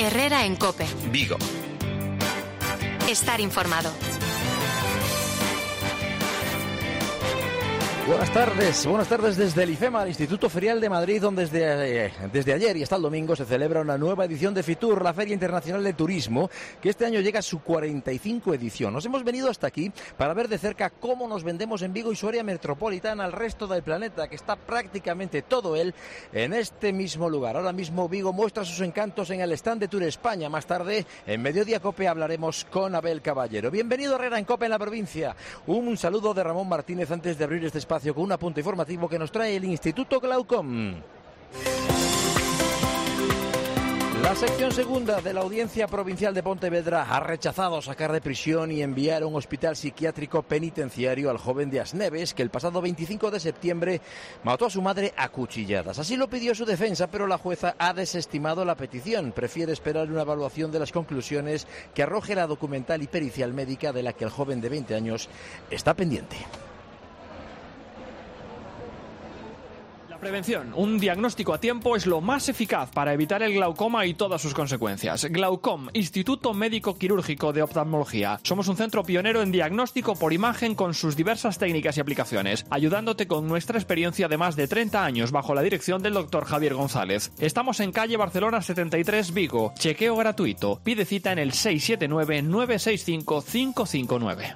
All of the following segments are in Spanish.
Herrera en COPE. Vigo. Estar informado. Buenas tardes desde el IFEMA, el Instituto Ferial de Madrid, donde desde ayer y hasta el domingo se celebra una nueva edición de FITUR, la Feria Internacional de Turismo, que este año llega a su 45 edición. Nos hemos venido hasta aquí para ver de cerca cómo nos vendemos en Vigo y su área metropolitana al resto del planeta, que está prácticamente todo él en este mismo lugar. Ahora mismo Vigo muestra sus encantos en el stand de Tour España. Más tarde, en Mediodía COPE, hablaremos con Abel Caballero. Bienvenido, Herrera en COPE en la provincia. Un saludo de Ramón Martínez antes de abrir este espacio con un apunte informativo que nos trae el Instituto Glaucom. La sección segunda de la Audiencia Provincial de Pontevedra ha rechazado sacar de prisión y enviar a un hospital psiquiátrico penitenciario al joven de Asneves, que el pasado 25 de septiembre mató a su madre a cuchilladas. Así lo pidió su defensa, pero la jueza ha desestimado la petición. Prefiere esperar una evaluación de las conclusiones que arroje la documental y pericial médica, de la que el joven de 20 años está pendiente. Prevención. Un diagnóstico a tiempo es lo más eficaz para evitar el glaucoma y todas sus consecuencias. Glaucom, Instituto Médico Quirúrgico de Oftalmología. Somos un centro pionero en diagnóstico por imagen con sus diversas técnicas y aplicaciones, ayudándote con nuestra experiencia de más de 30 años bajo la dirección del Dr. Javier González. Estamos en calle Barcelona 73, Vigo. Chequeo gratuito. Pide cita en el 679-965-559.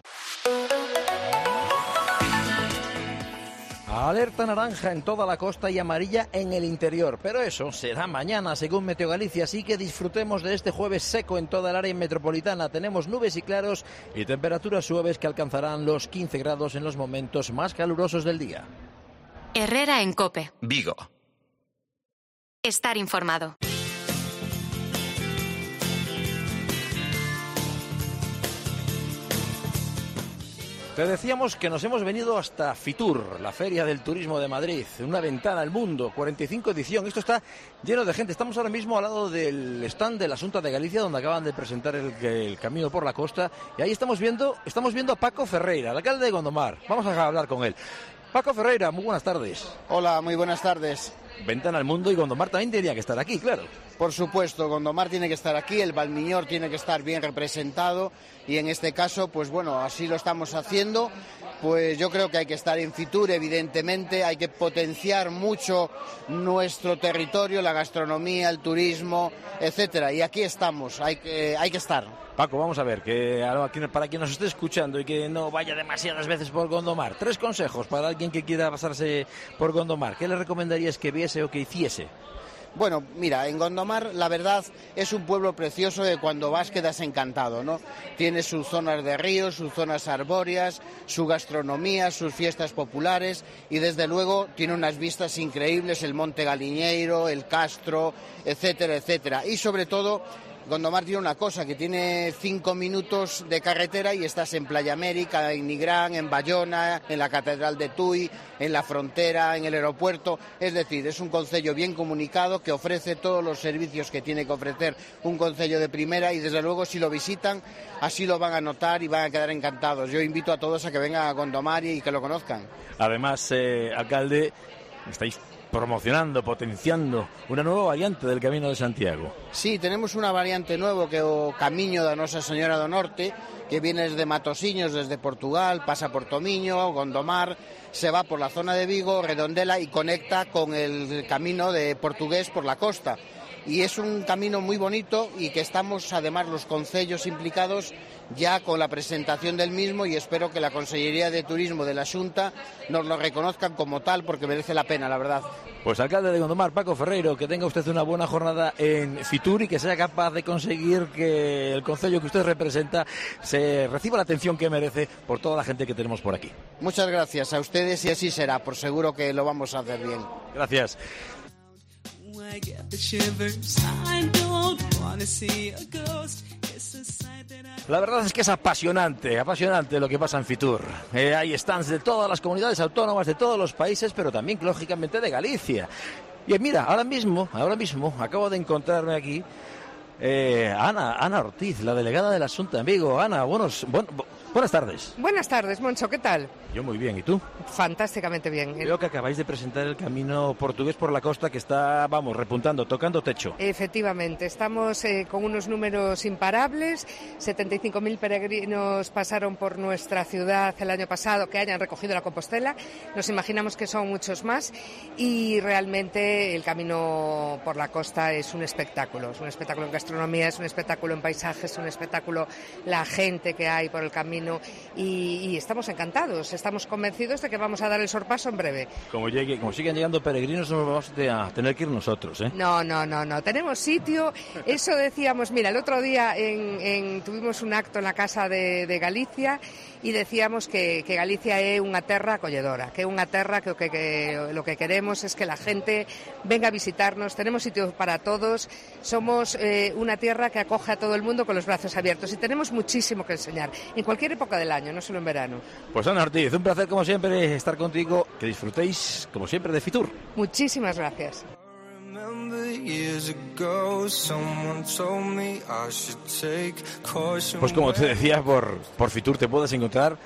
Alerta naranja en toda la costa y amarilla en el interior, pero eso será mañana según Meteo Galicia, así que disfrutemos de este jueves seco en toda el área metropolitana. Tenemos nubes y claros y temperaturas suaves que alcanzarán los 15 grados en los momentos más calurosos del día. Herrera en COPE. Vigo. Estar informado. Te decíamos que nos hemos venido hasta FITUR, la Feria del Turismo de Madrid, una ventana al mundo, 45 edición. Esto está lleno de gente. Estamos ahora mismo al lado del stand de la Xunta de Galicia, donde acaban de presentar el camino por la costa. Y ahí estamos viendo a Paco Ferreira, el alcalde de Gondomar. Vamos a hablar con él. Paco Ferreira, muy buenas tardes. Hola, muy buenas tardes. Ventana al mundo, y Gondomar también tendría que estar aquí, claro. Por supuesto, Gondomar tiene que estar aquí, el Valmiñor tiene que estar bien representado, y en este caso, pues bueno, así lo estamos haciendo. Pues yo creo que hay que estar en FITUR, evidentemente, hay que potenciar mucho nuestro territorio, la gastronomía, el turismo, etcétera, y aquí estamos, hay que estar. Paco, vamos a ver, que para quien nos esté escuchando y que no vaya demasiadas veces por Gondomar, 3 consejos para alguien que quiera pasarse por Gondomar. ¿Qué le recomendarías que viese o que hiciese? Bueno, mira, en Gondomar la verdad es un pueblo precioso que cuando vas quedas encantado, ¿no? Tiene sus zonas de ríos, sus zonas arbóreas, su gastronomía, sus fiestas populares y desde luego tiene unas vistas increíbles, el Monte Galiñeiro, el Castro, etcétera, etcétera. Y sobre todo Gondomar tiene una cosa, que tiene 5 minutos de carretera y estás en Playa América, en Nigrán, en Bayona, en la Catedral de Tui, en la frontera, en el aeropuerto. Es decir, es un concello bien comunicado que ofrece todos los servicios que tiene que ofrecer un concello de primera y desde luego si lo visitan así lo van a notar y van a quedar encantados. Yo invito a todos a que vengan a Gondomar y que lo conozcan. Además, alcalde, estáis promocionando, potenciando una nueva variante del Camino de Santiago. Sí, tenemos una variante nueva que es o Camiño da Nosa Señora do Norte, que viene desde Matosiños, desde Portugal, pasa por Tomiño, Gondomar, se va por la zona de Vigo, Redondela y conecta con el camino de portugués por la costa. Y es un camino muy bonito y que estamos además los concellos implicados ya con la presentación del mismo y espero que la Consellería de Turismo de la Xunta nos lo reconozcan como tal porque merece la pena, la verdad. Pues alcalde de Gondomar, Paco Ferreiro, que tenga usted una buena jornada en FITUR y que sea capaz de conseguir que el concello que usted representa se reciba la atención que merece por toda la gente que tenemos por aquí. Muchas gracias a ustedes y así será, por seguro que lo vamos a hacer bien. Gracias. La verdad es que es apasionante lo que pasa en FITUR. Hay stands de todas las comunidades autónomas, de todos los países, pero también, lógicamente, de Galicia. Y mira, ahora mismo, acabo de encontrarme aquí Ana Ortiz, la delegada de la Xunta en Vigo. Ana, Buenas tardes. Buenas tardes, Moncho, ¿qué tal? Yo muy bien, ¿y tú? Fantásticamente bien. Veo que acabáis de presentar el camino portugués por la costa que está, repuntando, tocando techo. Efectivamente, estamos con unos números imparables. 75.000 peregrinos pasaron por nuestra ciudad el año pasado que hayan recogido la Compostela. Nos imaginamos que son muchos más y realmente el camino por la costa es un espectáculo. Es un espectáculo en gastronomía, es un espectáculo en paisajes, es un espectáculo la gente que hay por el camino y estamos encantados, estamos convencidos de que vamos a dar el sorpaso en breve. Como sigan llegando peregrinos, no vamos a tener que ir nosotros, ¿eh? No, tenemos sitio. Eso decíamos, mira, el otro día tuvimos un acto en la Casa de Galicia y decíamos que Galicia es unha terra acolledora, que é unha terra que lo que queremos es que la gente venga a visitarnos, tenemos sitios para todos, somos una tierra que acoge a todo el mundo con los brazos abiertos y tenemos muchísimo que enseñar, en cualquier época del año, no solo en verano. Pues Ana Ortiz, un placer como siempre estar contigo, que disfrutéis como siempre de Fitur. Muchísimas gracias. Pues como te decía, por Fitur te puedes encontrar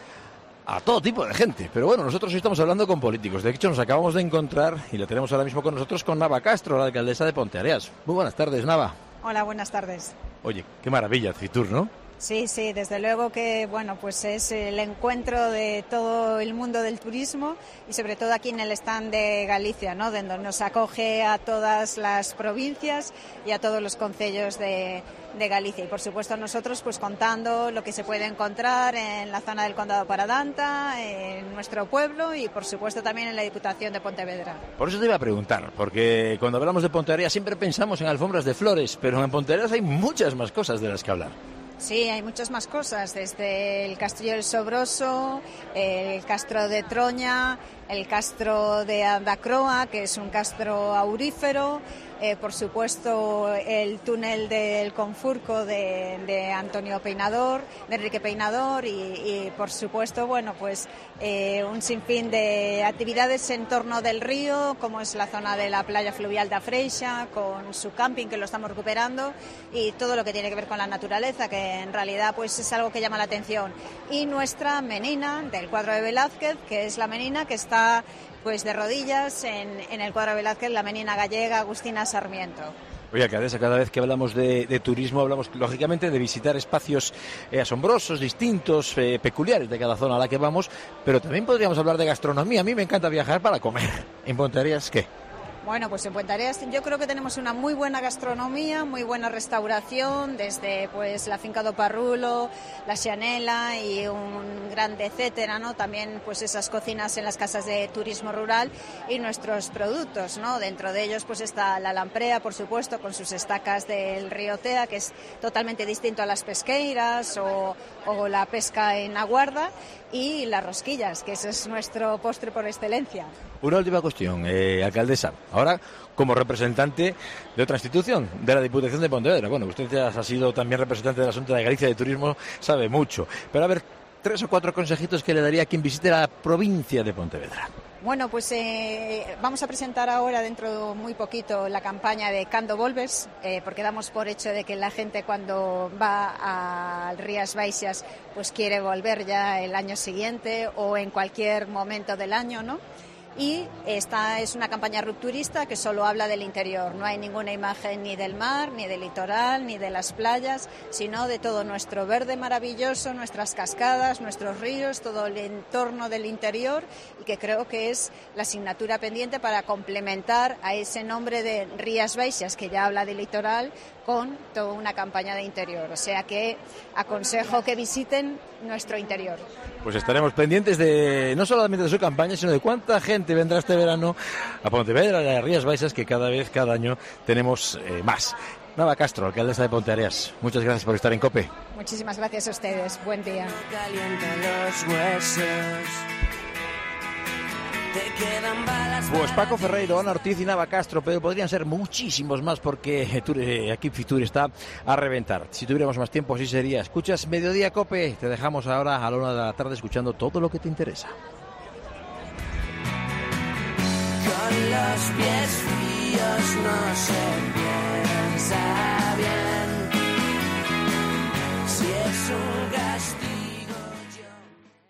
a todo tipo de gente, pero bueno, nosotros hoy estamos hablando con políticos. De hecho, nos acabamos de encontrar y la tenemos ahora mismo con nosotros con Nava Castro, la alcaldesa de Ponteareas. Muy buenas tardes, Nava. Hola, buenas tardes. Oye, qué maravilla Fitur, ¿no? Sí, desde luego que bueno, pues es el encuentro de todo el mundo del turismo y sobre todo aquí en el stand de Galicia, ¿no? Donde nos acoge a todas las provincias y a todos los concellos de Galicia y por supuesto nosotros pues contando lo que se puede encontrar en la zona del Condado Paradanta, en nuestro pueblo y por supuesto también en la Diputación de Pontevedra. Por eso te iba a preguntar, porque cuando hablamos de Ponteareas siempre pensamos en alfombras de flores, pero en Ponteareas hay muchas más cosas de las que hablar. Sí, hay muchas más cosas, desde el Castillo del Sobroso, el Castro de Troña, el Castro de Andacroa, que es un castro aurífero, por supuesto el túnel del Confurco de Antonio Peinador, de Enrique Peinador y por supuesto, bueno, pues un sinfín de actividades en torno del río, como es la zona de la playa fluvial de Afreixa, con su camping que lo estamos recuperando y todo lo que tiene que ver con la naturaleza, que en realidad pues es algo que llama la atención. Y nuestra menina del cuadro de Velázquez, que es la menina que está pues de rodillas en el cuadro de Velázquez, la menina gallega Agustina Sarmiento. Oye, alcaldesa, cada vez que hablamos de turismo hablamos lógicamente de visitar espacios asombrosos, distintos, peculiares de cada zona a la que vamos, pero también podríamos hablar de gastronomía. A mí me encanta viajar para comer. ¿En Ponteareas qué? Bueno, pues en Ponteareas yo creo que tenemos una muy buena gastronomía, muy buena restauración, desde pues la finca do Parrulo, la Xanela y un grande etcétera, ¿no? También pues esas cocinas en las casas de turismo rural y nuestros productos, ¿no? Dentro de ellos pues está la lamprea, por supuesto, con sus estacas del río Tea, que es totalmente distinto a las pesqueiras o la pesca en aguarda, y las rosquillas, que ese es nuestro postre por excelencia. Una última cuestión, alcaldesa. Ahora, como representante de otra institución, de la Diputación de Pontevedra. Bueno, usted ya ha sido también representante de la Junta de Galicia de Turismo, sabe mucho. Pero a ver, 3 o 4 consejitos que le daría a quien visite la provincia de Pontevedra. Bueno, pues vamos a presentar ahora dentro de muy poquito la campaña de Cando Volves, porque damos por hecho de que la gente cuando va a Rías Baixas pues quiere volver ya el año siguiente o en cualquier momento del año, ¿no? Y esta es una campaña rupturista que solo habla del interior. No hay ninguna imagen ni del mar, ni del litoral, ni de las playas, sino de todo nuestro verde maravilloso, nuestras cascadas, nuestros ríos, todo el entorno del interior, y que creo que es la asignatura pendiente para complementar a ese nombre de Rías Baixas, que ya habla del litoral, con toda una campaña de interior. O sea que aconsejo que visiten nuestro interior. Pues estaremos pendientes de no solamente de su campaña, sino de cuánta gente vendrá este verano a Pontevedra, a las Rías Baixas, que cada año tenemos más. Nava Castro, alcaldesa de Ponteareas, muchas gracias por estar en COPE. Muchísimas gracias a ustedes. Buen día. Pues Paco Ferreiro, Ana Ortiz y Nava Castro, pero podrían ser muchísimos más porque aquí Fitur está a reventar. Si tuviéramos más tiempo así sería. Escuchas Mediodía COPE, te dejamos ahora a la 1 de la tarde escuchando todo lo que te interesa. Con los pies fríos no se piensa bien, si es un castigo.